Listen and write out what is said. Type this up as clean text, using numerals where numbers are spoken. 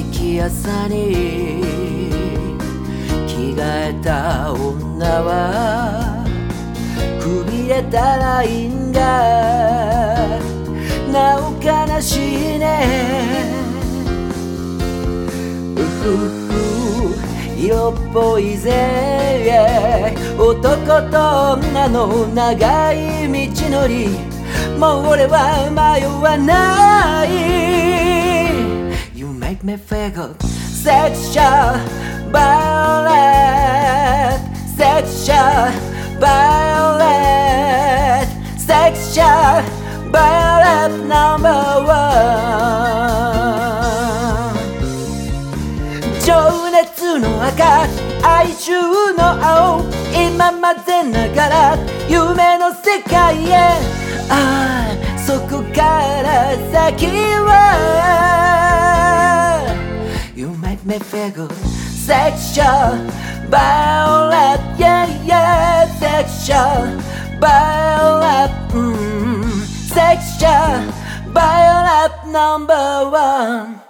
き朝に着替えた女はくびれたラインがなお悲しいね。うふふ色っぽいぜ男と女の長い道のり、もう俺は迷わない。 You make me feel good Sexual violet Sexual violet Sexual violet No.1 情熱の赤、哀愁の青、今混ぜながら夢の世界へ。ああ、そこから先は You make me feel good Sexual violet Yeah yeah Sexual violet Sexual violet No.1